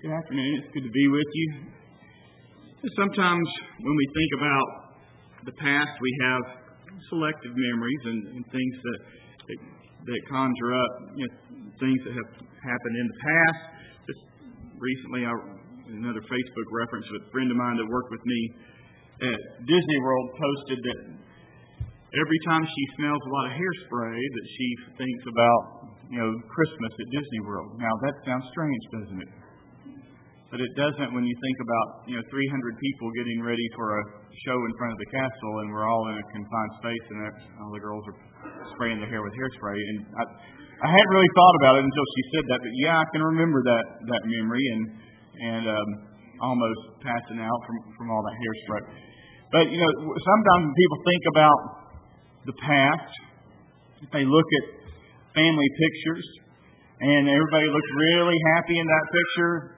Good afternoon. It's good to be with you. Sometimes when we think about the past, we have selective memories and things that conjure up things that have happened in the past. Just recently, another Facebook reference with a friend of mine that worked with me at Disney World posted that every time she smells a lot of hairspray that she thinks about Christmas at Disney World. Now that sounds strange, doesn't it? But it doesn't when you think about 300 people getting ready for a show in front of the castle, and we're all in a confined space, and all the girls are spraying their hair with hairspray. And I hadn't really thought about it until she said that, but yeah, I can remember that memory and almost passing out from all that hairspray. But sometimes when people think about the past, they look at family pictures, and everybody looks really happy in that picture.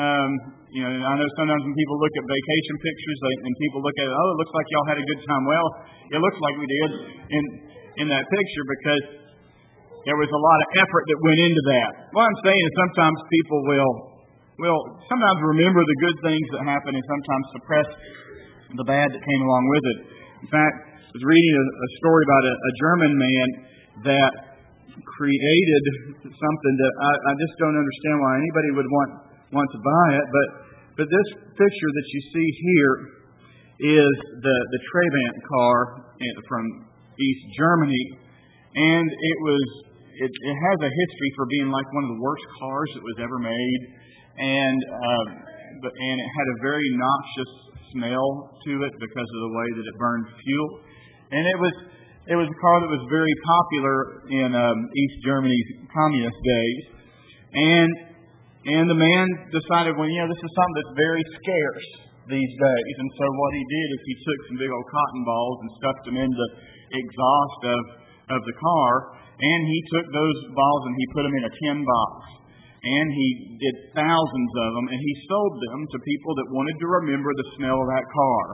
I know sometimes when people look at vacation pictures and people look at it, it looks like y'all had a good time. Well, it looks like we did in that picture because there was a lot of effort that went into that. What I'm saying is sometimes people will sometimes remember the good things that happened and sometimes suppress the bad that came along with it. In fact, I was reading a story about a German man that created something that I just don't understand why anybody would want to buy it, but this picture that you see here is the Trabant car from East Germany, and it has a history for being like one of the worst cars that was ever made, and it had a very noxious smell to it because of the way that it burned fuel, and it was a car that was very popular in East Germany's communist days, and the man decided, this is something that's very scarce these days. And so what he did is he took some big old cotton balls and stuffed them in the exhaust of the car. And he took those balls and he put them in a tin box. And he did thousands of them. And he sold them to people that wanted to remember the smell of that car.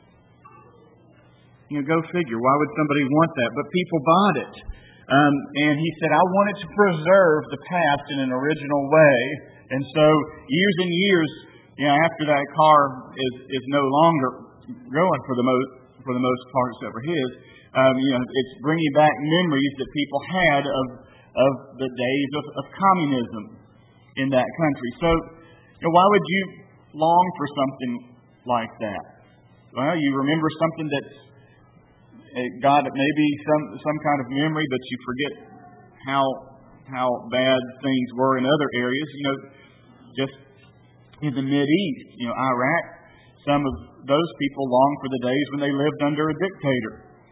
Go figure. Why would somebody want that? But people bought it. And he said, I wanted to preserve the past in an original way. And so years and years, after that car is no longer going for the most part, except for his, it's bringing back memories that people had of the days of communism in that country. So, why would you long for something like that? Well, you remember something that's got maybe some kind of memory, but you forget how bad things were in other areas. Just in the Mideast, Iraq, some of those people long for the days when they lived under a dictator.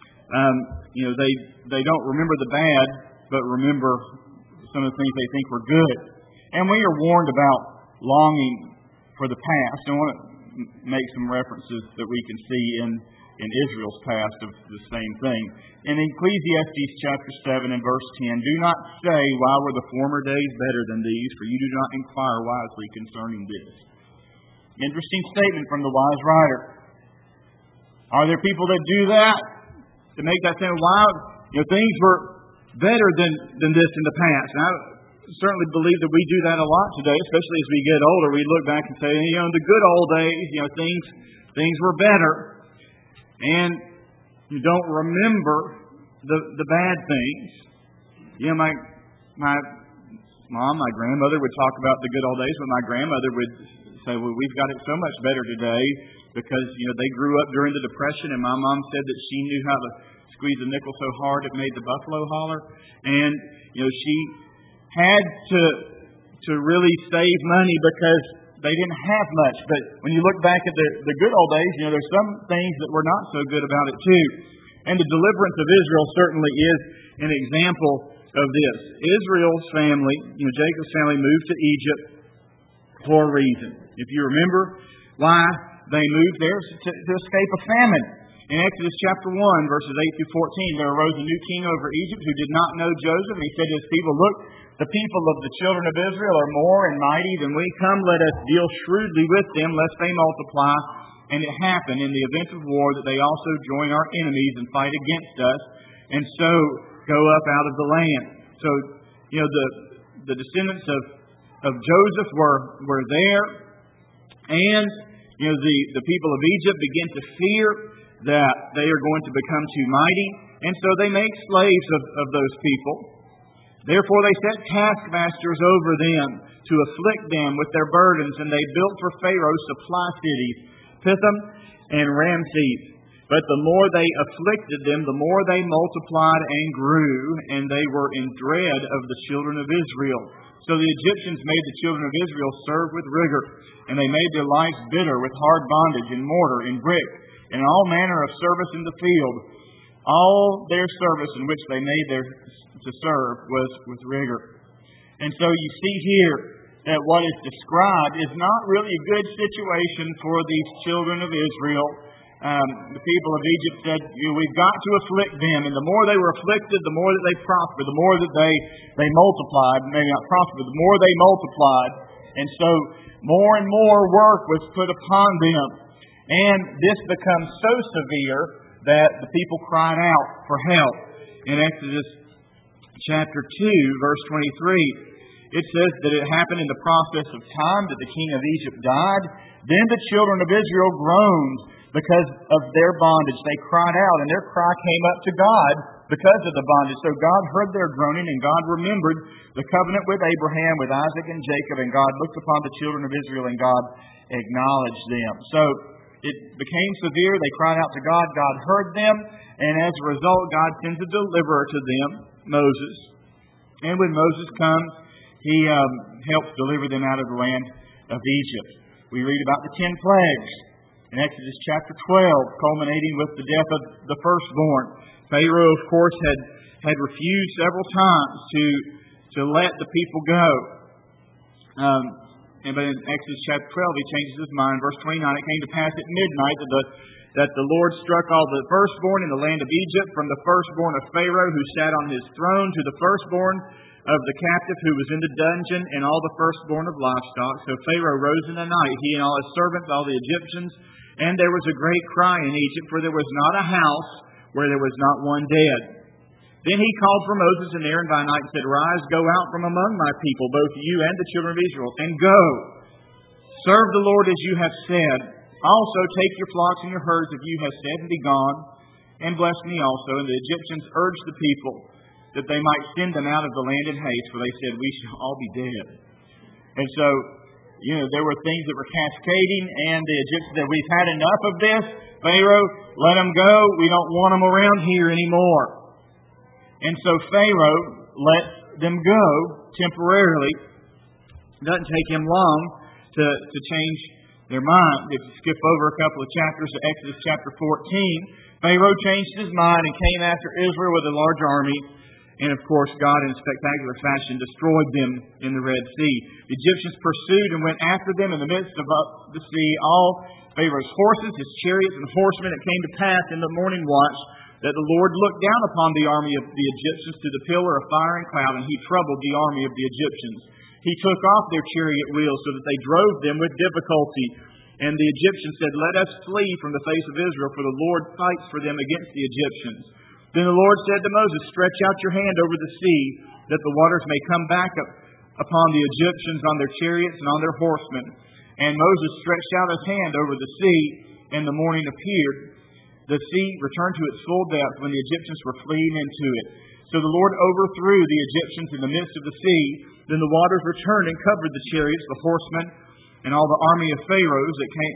They don't remember the bad, but remember some of the things they think were good. And we are warned about longing for the past. I want to make some references that we can see in Israel's past of the same thing. In Ecclesiastes chapter 7 and verse 10, do not say, why were the former days better than these, for you do not inquire wisely concerning this. Interesting statement from the wise writer. Are there people that do that? To make that sound wild? Things were better than this in the past. And I certainly believe that we do that a lot today, especially as we get older. We look back and say, in the good old days, things were better. And you don't remember the bad things. My mom, my grandmother would talk about the good old days, but my grandmother would say, well, we've got it so much better today because, they grew up during the Depression, and my mom said that she knew how to squeeze a nickel so hard it made the buffalo holler. And, she had to really save money because they didn't have much. But when you look back at the good old days, there's some things that were not so good about it too. And the deliverance of Israel certainly is an example of this. Israel's family, Jacob's family moved to Egypt for a reason. If you remember why they moved there, to escape a famine. In Exodus chapter 1, verses 8 through 14, there arose a new king over Egypt who did not know Joseph. And he said to his people, look, the people of the children of Israel are more and mighty than we. Come, let us deal shrewdly with them, lest they multiply. And it happened in the event of war that they also join our enemies and fight against us, and so go up out of the land. So, the descendants of Joseph were there, and the people of Egypt begin to fear that they are going to become too mighty, and so they make slaves of those people. Therefore they set taskmasters over them to afflict them with their burdens, and they built for Pharaoh supply cities, Pithom and Ramses. But the more they afflicted them, the more they multiplied and grew, and they were in dread of the children of Israel. So the Egyptians made the children of Israel serve with rigor, and they made their lives bitter with hard bondage in mortar, in brick, and in all manner of service in the field. All their service in which they made to serve was with rigor. And so you see here that what is described is not really a good situation for these children of Israel. The people of Egypt said, we've got to afflict them. And the more they were afflicted, the more that they prospered, the more that they multiplied. Maybe not prospered, the more they multiplied. And so more and more work was put upon them. And this becomes so severe that the people cried out for help. In Exodus chapter 2, verse 23, it says that it happened in the process of time that the king of Egypt died. Then the children of Israel groaned because of their bondage. They cried out, and their cry came up to God because of the bondage. So God heard their groaning, and God remembered the covenant with Abraham, with Isaac, and Jacob, and God looked upon the children of Israel, and God acknowledged them. So it became severe. They cried out to God. God heard them, and as a result, God sends a deliverer to them, Moses. And when Moses comes, he helps deliver them out of the land of Egypt. We read about the 10 plagues in Exodus chapter 12, culminating with the death of the firstborn. Pharaoh, of course, had refused several times to let the people go. But in Exodus chapter 12, he changes his mind. Verse 29, it came to pass at midnight that the Lord struck all the firstborn in the land of Egypt, from the firstborn of Pharaoh who sat on his throne to the firstborn of the captive who was in the dungeon, and all the firstborn of livestock. So Pharaoh rose in the night, he and all his servants, all the Egyptians, and there was a great cry in Egypt, for there was not a house where there was not one dead. Then he called for Moses and Aaron by night and said, Rise, go out from among my people, both you and the children of Israel, and go. Serve the Lord as you have said. Also take your flocks and your herds, as you have said, and be gone, and bless me also. And the Egyptians urged the people that they might send them out of the land in haste, for they said, We shall all be dead. And so, there were things that were cascading, and the Egyptians said, We've had enough of this. Pharaoh, let them go. We don't want them around here anymore. And so Pharaoh lets them go temporarily. It doesn't take him long to change their mind. If you skip over a couple of chapters to Exodus chapter 14, Pharaoh changed his mind and came after Israel with a large army. And of course, God in spectacular fashion destroyed them in the Red Sea. The Egyptians pursued and went after them in the midst of the sea, all Pharaoh's horses, his chariots, and horsemen. It came to pass in the morning watch that the Lord looked down upon the army of the Egyptians through the pillar of fire and cloud, and he troubled the army of the Egyptians. He took off their chariot wheels so that they drove them with difficulty. And the Egyptians said, Let us flee from the face of Israel, for the Lord fights for them against the Egyptians. Then the Lord said to Moses, Stretch out your hand over the sea, that the waters may come back upon the Egyptians on their chariots and on their horsemen. And Moses stretched out his hand over the sea, and the morning appeared. The sea returned to its full depth when the Egyptians were fleeing into it. So the Lord overthrew the Egyptians in the midst of the sea. Then the waters returned and covered the chariots, the horsemen, and all the army of Pharaoh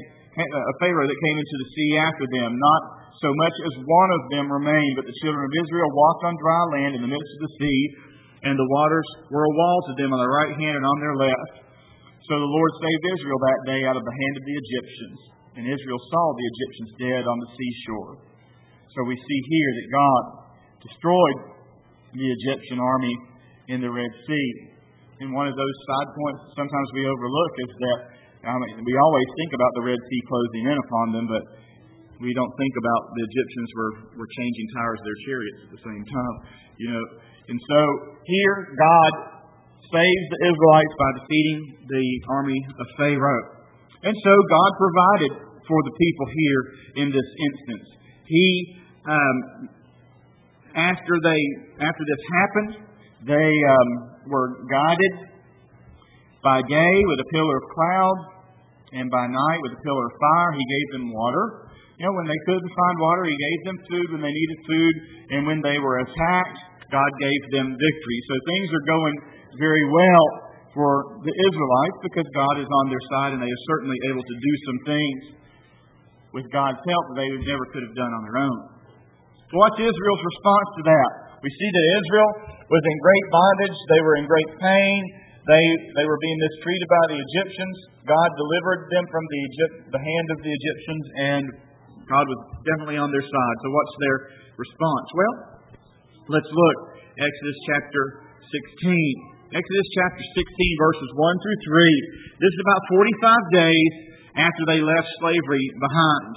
that came into the sea after them. Not so much as one of them remained, but the children of Israel walked on dry land in the midst of the sea, and the waters were a wall to them on their right hand and on their left. So the Lord saved Israel that day out of the hand of the Egyptians. And Israel saw the Egyptians dead on the seashore. So we see here that God destroyed the Egyptian army in the Red Sea. And one of those side points that sometimes we overlook is that we always think about the Red Sea closing in upon them, but we don't think about the Egyptians were changing tires of their chariots at the same time. And so here God saves the Israelites by defeating the army of Pharaoh. And so God provided for the people here in this instance. After this happened, they were guided By day with a pillar of cloud, and by night with a pillar of fire. He gave them water. When they couldn't find water, He gave them food when they needed food. And when they were attacked, God gave them victory. So things are going very well for the Israelites because God is on their side, and they are certainly able to do some things with God's help that they never could have done on their own. So what's Israel's response to that? We see that Israel was in great bondage. They were in great pain. They were being mistreated by the Egyptians. God delivered them from the hand of the Egyptians, and God was definitely on their side. So what's their response? Well, let's look. Exodus chapter 16. Exodus chapter 16, verses 1 through 3. This is about 45 days after they left slavery behind.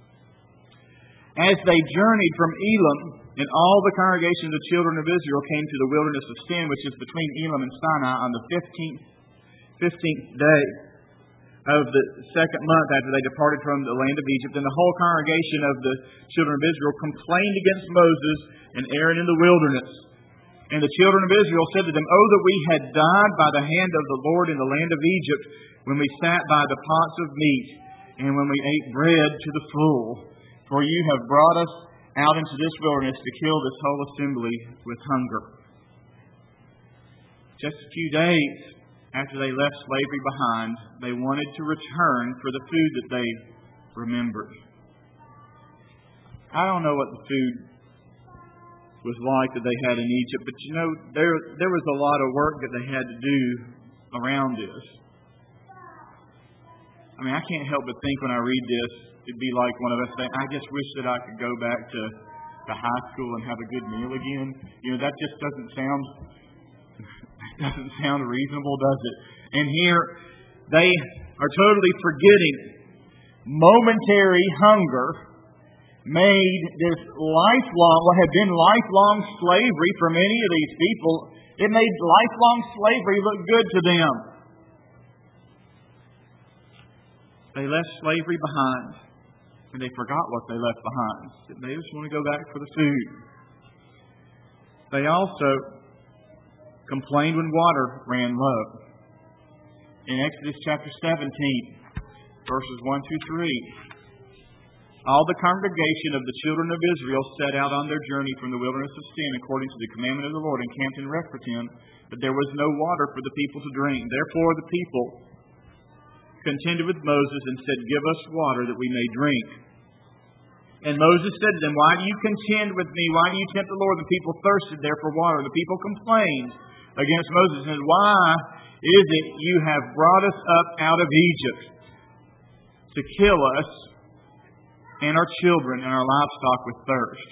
As they journeyed from Elim, and all the congregation of the children of Israel came to the wilderness of Sin, which is between Elim and Sinai, on the 15th day of the second month after they departed from the land of Egypt. And the whole congregation of the children of Israel complained against Moses and Aaron in the wilderness. And the children of Israel said to them, "Oh, that we had died by the hand of the Lord in the land of Egypt, when we sat by the pots of meat, and when we ate bread to the full. For you have brought us out into this wilderness to kill this whole assembly with hunger." Just a few days after they left slavery behind, they wanted to return for the food that they remembered. I don't know what the food was like that they had in Egypt, but there was a lot of work that they had to do around this. I can't help but think when I read this, it'd be like one of us saying, "I just wish that I could go back to high school and have a good meal again." That just doesn't sound reasonable, does it? And here they are totally forgetting momentary hunger made this what had been lifelong slavery for many of these people. It made lifelong slavery look good to them. They left slavery behind, and they forgot what they left behind. They just want to go back for the food. They also complained when water ran low. In Exodus chapter 17, verses 1 through 3, all the congregation of the children of Israel set out on their journey from the wilderness of Sin according to the commandment of the Lord, and camped in Rephidim, but there was no water for the people to drink. Therefore the people contended with Moses and said, "Give us water that we may drink." And Moses said to them, "Why do you contend with me? Why do you tempt the Lord?" The people thirsted there for water. The people complained against Moses and said, "Why is it you have brought us up out of Egypt to kill us and our children and our livestock with thirst?"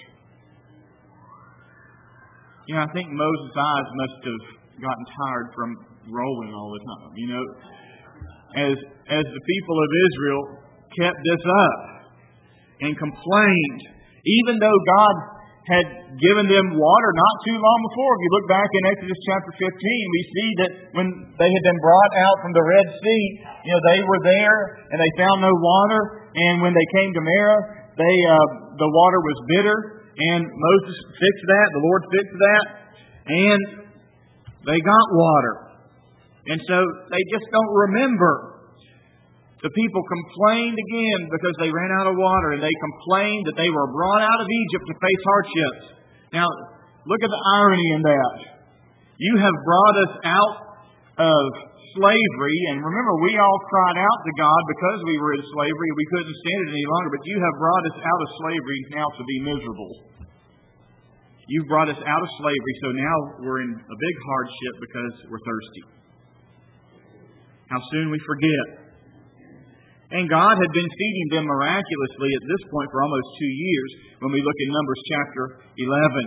I think Moses' eyes must have gotten tired from rolling all the time. As the people of Israel kept this up and complained, even though God had given them water not too long before. If you look back in Exodus chapter 15, we see that when they had been brought out from the Red Sea, they were there and they found no water. And when they came to Marah, the water was bitter, and Moses fixed that. The Lord fixed that, and they got water. And so they just don't remember. The people complained again because they ran out of water, and they complained that they were brought out of Egypt to face hardships. Now, look at the irony in that. You have brought us out of slavery, and remember, we all cried out to God because we were in slavery. We couldn't stand it any longer, but you have brought us out of slavery now to be miserable. You've brought us out of slavery, so now we're in a big hardship because we're thirsty. How soon we forget. And God had been feeding them miraculously at this point for almost 2 years when we look in Numbers chapter 11.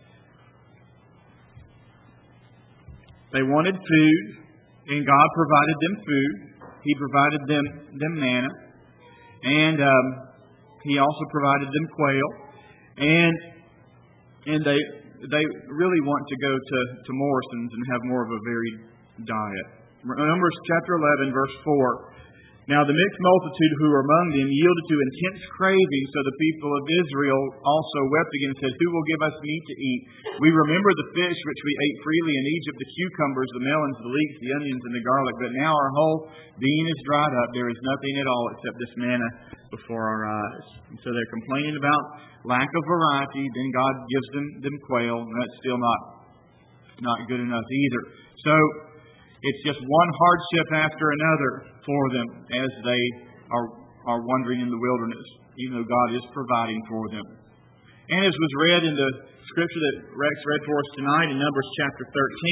They wanted food, and God provided them food. He provided them manna. And He also provided them quail. And they really want to go to Morrison's and have more of a varied diet. Numbers chapter 11, verse 4. Now the mixed multitude who were among them yielded to intense craving, so the people of Israel also wept again and said, Who will give us meat to eat? We remember the fish which we ate freely in Egypt, the cucumbers, the melons, the leeks, the onions, and the garlic. But now our whole being is dried up. There is nothing at all except this manna before our eyes. And so they're complaining about lack of variety. Then God gives them quail, and that's still not good enough either. So it's just one hardship after another for them as they are wandering in the wilderness, even though God is providing for them. And as was read in the scripture that Rex read for us tonight in Numbers chapter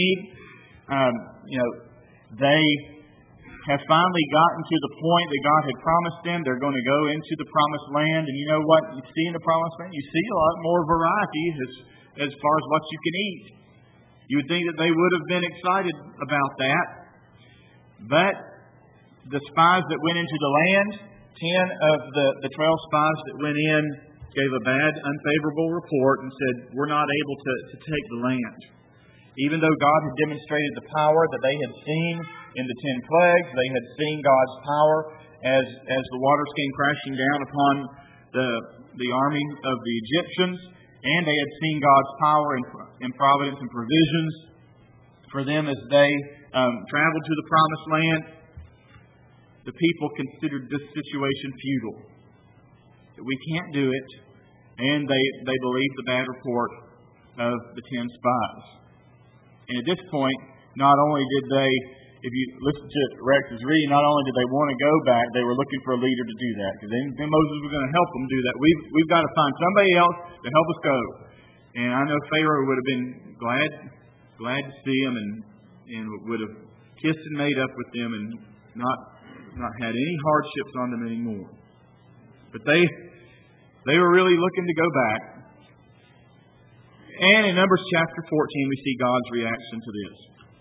13, they have finally gotten to the point that God had promised them. They're going to go into the promised land. And you know what you see in the promised land? You see a lot more variety as far as what you can eat. You would think that they would have been excited about that. But the spies that went into the land, 10 of the 12 spies that went in gave a bad, unfavorable report and said, We're not able to take the land. Even though God had demonstrated the power that they had seen in the 10 plagues, they had seen God's power as the waters came crashing down upon the army of the Egyptians, and they had seen God's power in providence and provisions for them as they traveled to the promised land. The people considered this situation futile. That we can't do it. And they believed the bad report of the 10 spies. And at this point, not only did they, if you listen to Rex's reading, not only did they want to go back, they were looking for a leader to do that. Because then Moses was going to help them do that. We've got to find somebody else to help us go. And I know Pharaoh would have been glad to see them and would have kissed and made up with them and not had any hardships on them anymore. But they were really looking to go back. And in Numbers chapter 14, we see God's reaction to this.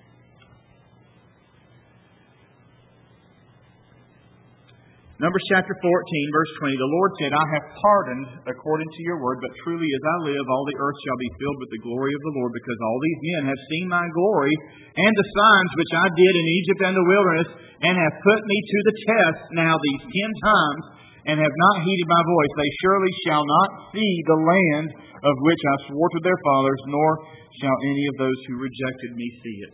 Numbers chapter 14, verse 20, the Lord said, I have pardoned according to your word, but truly as I live, all the earth shall be filled with the glory of the Lord, because all these men have seen my glory and the signs which I did in Egypt and the wilderness, and have put me to the test now these 10 times, and have not heeded my voice. They surely shall not see the land of which I swore to their fathers, nor shall any of those who rejected me see it.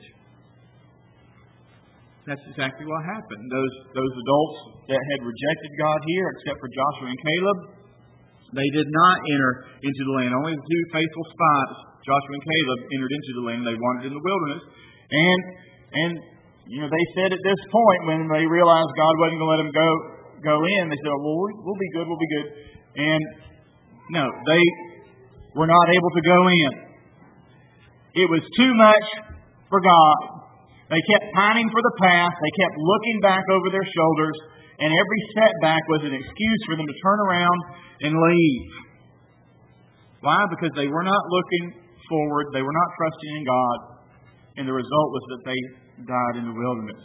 That's exactly what happened. Those adults that had rejected God here, except for Joshua and Caleb, they did not enter into the land. Only the 2 faithful spies, Joshua and Caleb, entered into the land. They wandered in the wilderness. And they said at this point, when they realized God wasn't going to let them go in, they said, well, we'll be good. And no, they were not able to go in. It was too much for God. They kept pining for the past. They kept looking back over their shoulders. And every setback was an excuse for them to turn around and leave. Why? Because they were not looking forward. They were not trusting in God. And the result was that they died in the wilderness.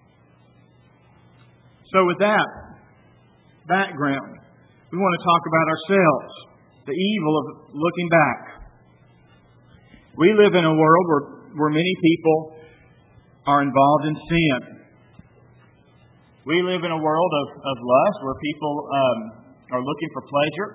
So with that background, we want to talk about ourselves. The evil of looking back. We live in a world where many people are involved in sin. We live in a world of lust where people are looking for pleasure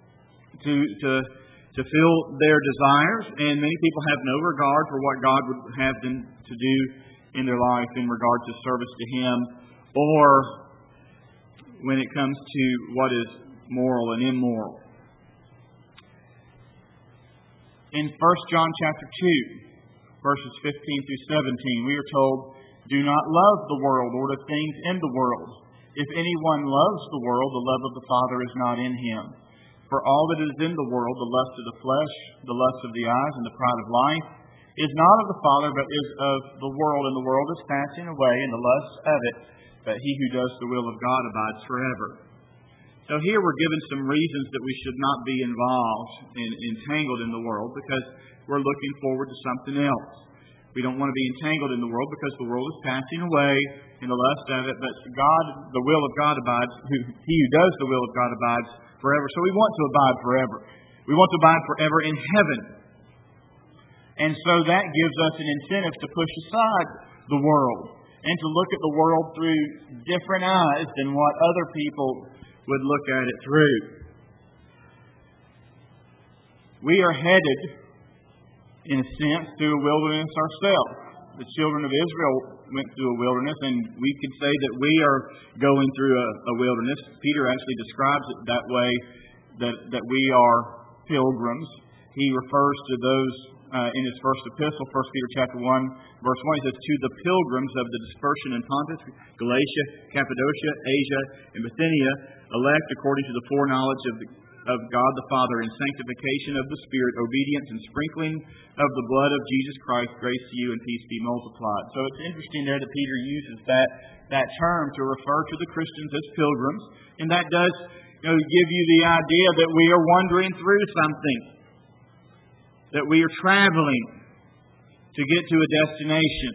to fill their desires, and many people have no regard for what God would have them to do in their life in regard to service to Him, or when it comes to what is moral and immoral. In 1 John chapter 2, verses 15 through 17, we are told, Do not love the world or the things in the world. If anyone loves the world, the love of the Father is not in him. For all that is in the world, the lust of the flesh, the lust of the eyes, and the pride of life, is not of the Father, but is of the world. And the world is passing away, and the lusts of it. But he who does the will of God abides forever. So here we're given some reasons that we should not be involved and entangled in the world, because we're looking forward to something else. We don't want to be entangled in the world because the world is passing away in the lust of it, but God, the will of God abides. He who does the will of God abides forever. So we want to abide forever. We want to abide forever in heaven. And so that gives us an incentive to push aside the world and to look at the world through different eyes than what other people would look at it through. We are headed, in a sense, through a wilderness ourselves. The children of Israel went through a wilderness, and we could say that we are going through a wilderness. Peter actually describes it that way, that we are pilgrims. He refers to those in his first epistle, 1 Peter chapter 1, verse 1. He says, "To the pilgrims of the dispersion in Pontus, Galatia, Cappadocia, Asia, and Bithynia, elect according to the foreknowledge of God the Father, in sanctification of the Spirit, obedience and sprinkling of the blood of Jesus Christ, grace to you and peace be multiplied." So it's interesting there that Peter uses that term to refer to the Christians as pilgrims, and that does give you the idea that we are wandering through something, that we are traveling to get to a destination,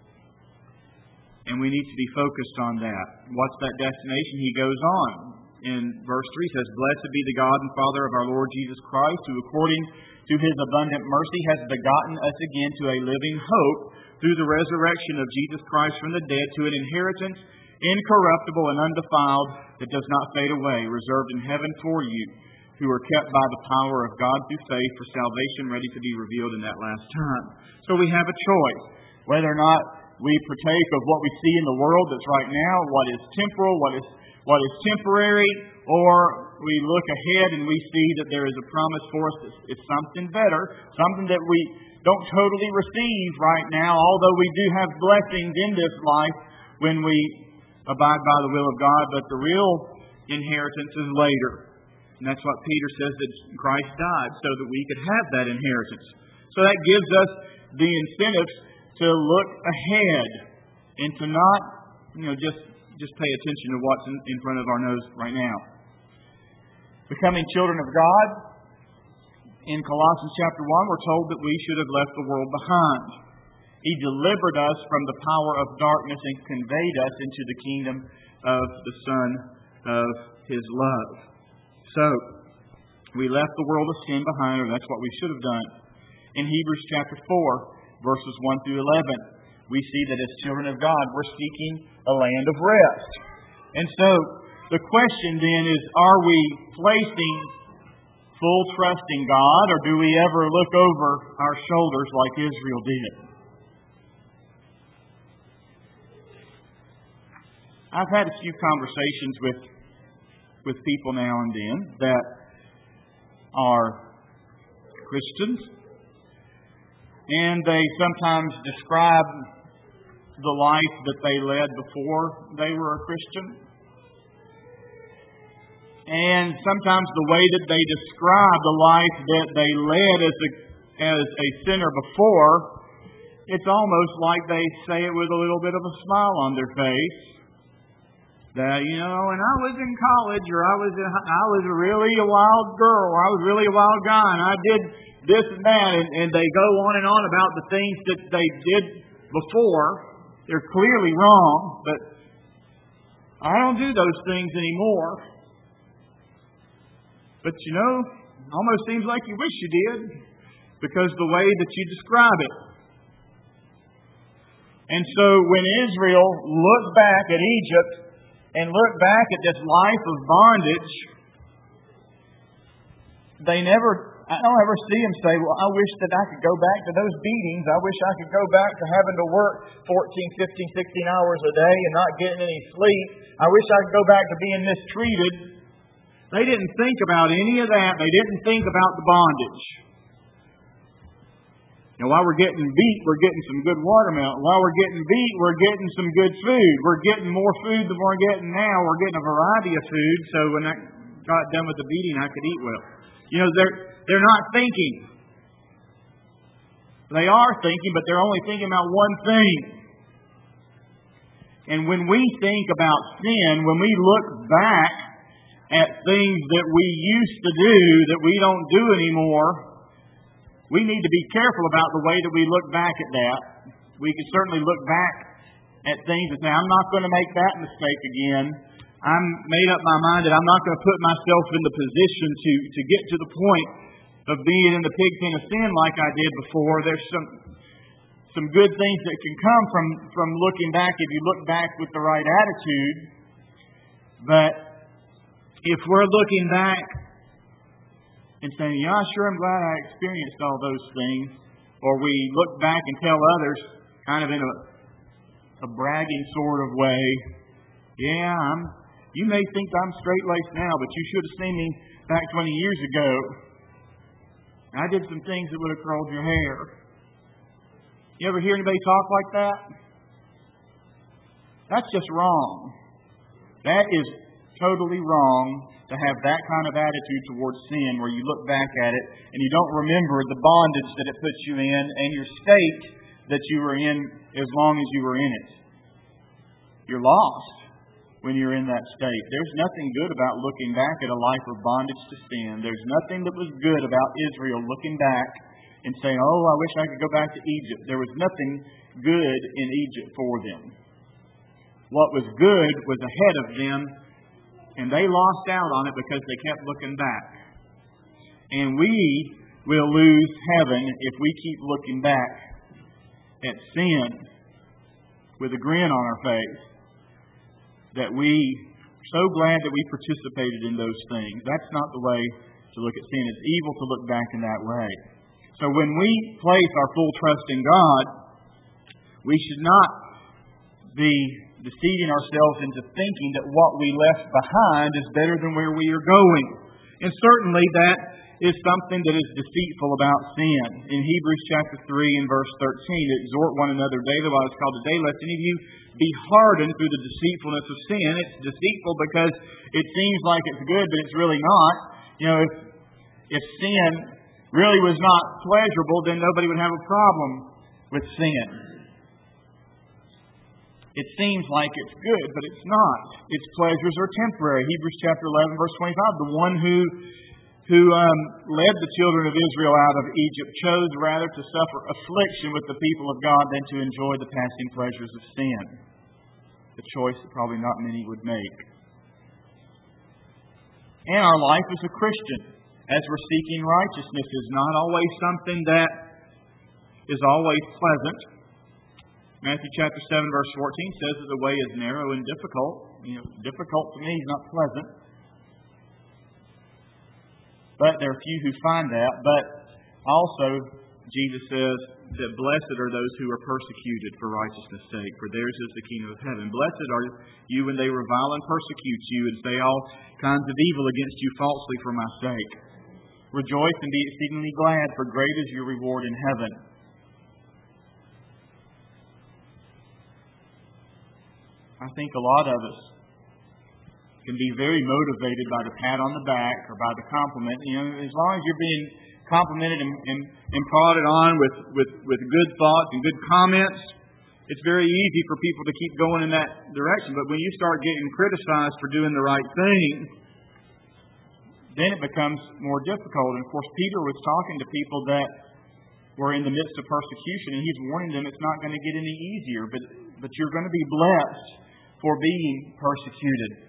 and we need to be focused on that. What's that destination? He goes on. In verse 3 says, "Blessed be the God and Father of our Lord Jesus Christ, who according to His abundant mercy has begotten us again to a living hope through the resurrection of Jesus Christ from the dead, to an inheritance incorruptible and undefiled that does not fade away, reserved in heaven for you, who are kept by the power of God through faith for salvation ready to be revealed in that last time." So we have a choice, whether or not we partake of what we see in the world that's right now, what is temporal, what is temporary, or we look ahead and we see that there is a promise for us that it's something better, something that we don't totally receive right now, although we do have blessings in this life when we abide by the will of God, but the real inheritance is later. And that's what Peter says, that Christ died so that we could have that inheritance. So that gives us the incentives to look ahead and to not, just pay attention to what's in front of our nose right now. Becoming children of God, in Colossians chapter 1, we're told that we should have left the world behind. He delivered us from the power of darkness and conveyed us into the kingdom of the Son of His love. So, we left the world of sin behind, or that's what we should have done. In Hebrews chapter 4, verses 1 through 11, we see that as children of God, we're seeking a land of rest. And so, the question then is, are we placing full trust in God, or do we ever look over our shoulders like Israel did? I've had a few conversations with people now and then that are Christians, and they sometimes describe the life that they led before they were a Christian. And sometimes the way that they describe the life that they led as a sinner before, it's almost like they say it with a little bit of a smile on their face. That, when I was in college, or I was really a wild girl, or I was really a wild guy, and I did this and that, and they go on and on about the things that they did before. They're clearly wrong, but I don't do those things anymore. But almost seems like you wish you did, because the way that you describe it. And so when Israel looked back at Egypt and looked back at this life of bondage, I don't ever see them say, well, I wish that I could go back to those beatings. I wish I could go back to having to work 14, 15, 16 hours a day and not getting any sleep. I wish I could go back to being mistreated. They didn't think about any of that. They didn't think about the bondage. While we're getting beat, we're getting some good watermelon. While we're getting beat, we're getting some good food. We're getting more food than we're getting now. We're getting a variety of food, so when I got done with the beating, I could eat well. They're not thinking. They are thinking, but they're only thinking about one thing. And when we think about sin, when we look back at things that we used to do that we don't do anymore, we need to be careful about the way that we look back at that. We can certainly look back at things and say, I'm not going to make that mistake again. I'm made up my mind that I'm not going to put myself in the position to get to the point of being in the pig pen of sin like I did before. There's some good things that can come from looking back if you look back with the right attitude. But if we're looking back and saying, yeah, sure, I'm glad I experienced all those things, or we look back and tell others kind of in a bragging sort of way, yeah, you may think I'm straight-laced now, but you should have seen me back 20 years ago. I did some things that would have curled your hair. You ever hear anybody talk like that? That's just wrong. That is totally wrong to have that kind of attitude towards sin where you look back at it and you don't remember the bondage that it puts you in and your state that you were in as long as you were in it. You're lost when you're in that state. There's nothing good about looking back at a life of bondage to sin. There's nothing that was good about Israel looking back and saying, oh, I wish I could go back to Egypt. There was nothing good in Egypt for them. What was good was ahead of them, and they lost out on it because they kept looking back. And we will lose heaven if we keep looking back at sin with a grin on our face. That we are so glad that we participated in those things. That's not the way to look at sin. It's evil to look back in that way. So when we place our full trust in God, we should not be deceiving ourselves into thinking that what we left behind is better than where we are going. And certainly that is something that is deceitful about sin. In Hebrews chapter 3 and verse 13, exhort one another daily while it's called today, lest any of you be hardened through the deceitfulness of sin. It's deceitful because it seems like it's good, but it's really not. You know, if sin really was not pleasurable, then nobody would have a problem with sin. It seems like it's good, but it's not. Its pleasures are temporary. Hebrews chapter 11, verse 25, the one who led the children of Israel out of Egypt chose rather to suffer affliction with the people of God than to enjoy the passing pleasures of sin. A choice that probably not many would make. And our life as a Christian, as we're seeking righteousness, is not always something that is always pleasant. Matthew chapter 7, verse 14 says that the way is narrow and difficult. Difficult to me is not pleasant. But there are few who find that. But also, Jesus says that blessed are those who are persecuted for righteousness' sake, for theirs is the kingdom of heaven. Blessed are you when they revile and persecute you and say all kinds of evil against you falsely for my sake. Rejoice and be exceedingly glad, for great is your reward in heaven. I think a lot of us can be very motivated by the pat on the back or by the compliment. As long as you're being complimented and prodded on with good thoughts and good comments, it's very easy for people to keep going in that direction. But when you start getting criticized for doing the right thing, then it becomes more difficult. And of course, Peter was talking to people that were in the midst of persecution, and he's warning them it's not going to get any easier, but you're going to be blessed for being persecuted.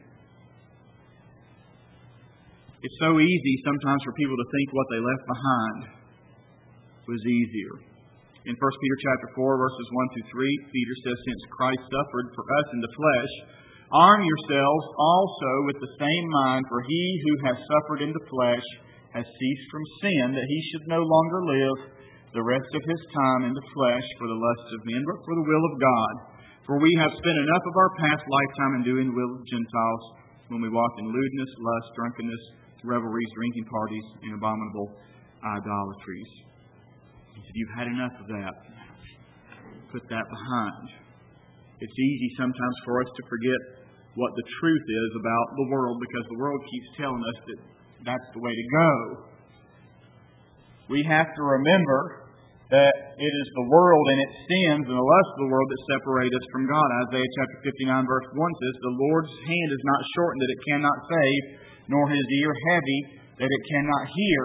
It's so easy sometimes for people to think what they left behind was easier. In 1 Peter chapter 4, verses 1 through 3, Peter says, since Christ suffered for us in the flesh, arm yourselves also with the same mind, for he who has suffered in the flesh has ceased from sin, that he should no longer live the rest of his time in the flesh for the lusts of men, but for the will of God. For we have spent enough of our past lifetime in doing the will of Gentiles, when we walked in lewdness, lust, drunkenness, revelries, drinking parties, and abominable idolatries. He said, you've had enough of that. Put that behind. It's easy sometimes for us to forget what the truth is about the world, because the world keeps telling us that that's the way to go. We have to remember that it is the world and its sins and the lust of the world that separate us from God. Isaiah chapter 59 verse 1 says, the Lord's hand is not shortened that it cannot save, nor his ear heavy that it cannot hear.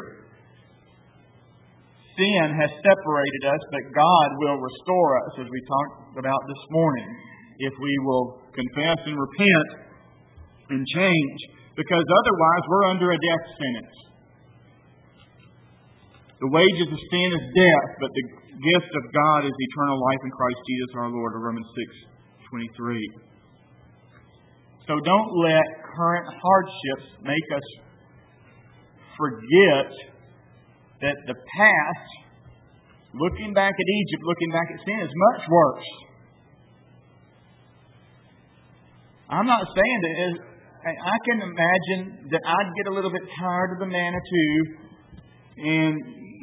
Sin has separated us, but God will restore us, as we talked about this morning, if we will confess and repent and change, because otherwise we're under a death sentence. The wages of sin is death, but the gift of God is eternal life in Christ Jesus our Lord, Romans 6:23. So don't let current hardships make us forget that the past, looking back at Egypt, looking back at sin, is much worse. I'm not saying that. I can imagine that I'd get a little bit tired of the manna too. And,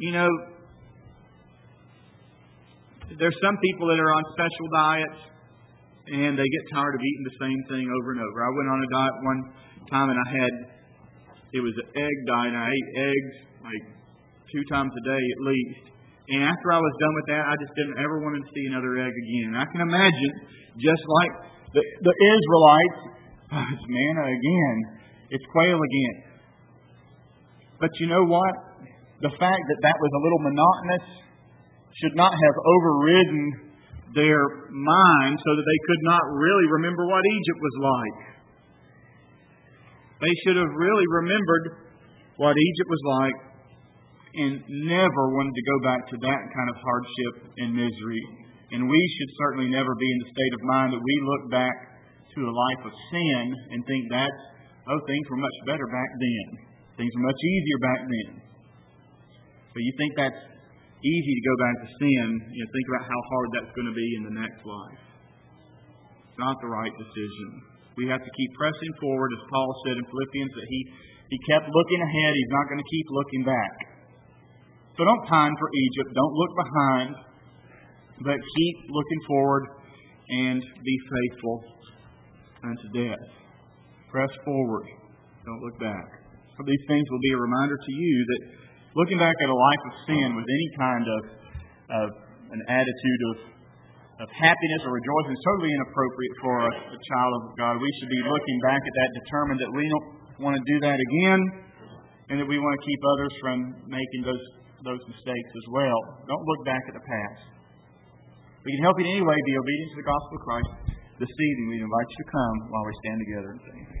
there's some people that are on special diets and they get tired of eating the same thing over and over. I went on a diet one time and it was an egg diet, and I ate eggs like 2 times a day at least. And after I was done with that, I just didn't ever want to see another egg again. And I can imagine, just like the Israelites, it's manna again. It's quail again. But you know what? The fact that was a little monotonous should not have overridden their mind so that they could not really remember what Egypt was like. They should have really remembered what Egypt was like and never wanted to go back to that kind of hardship and misery. And we should certainly never be in the state of mind that we look back to a life of sin and think things were much better back then. Things were much easier back then. So you think that's easy to go back to sin, think about how hard that's going to be in the next life. It's not the right decision. We have to keep pressing forward, as Paul said in Philippians, that he kept looking ahead. He's not going to keep looking back. So don't pine for Egypt. Don't look behind, but keep looking forward and be faithful unto death. Press forward. Don't look back. So these things will be a reminder to you that looking back at a life of sin with any kind of an attitude of happiness or rejoicing is totally inappropriate for a child of God. We should be looking back at that determined that we don't want to do that again, and that we want to keep others from making those mistakes as well. Don't look back at the past. We can help you in any way. Be obedient to the gospel of Christ. This evening, we invite you to come while we stand together and sing.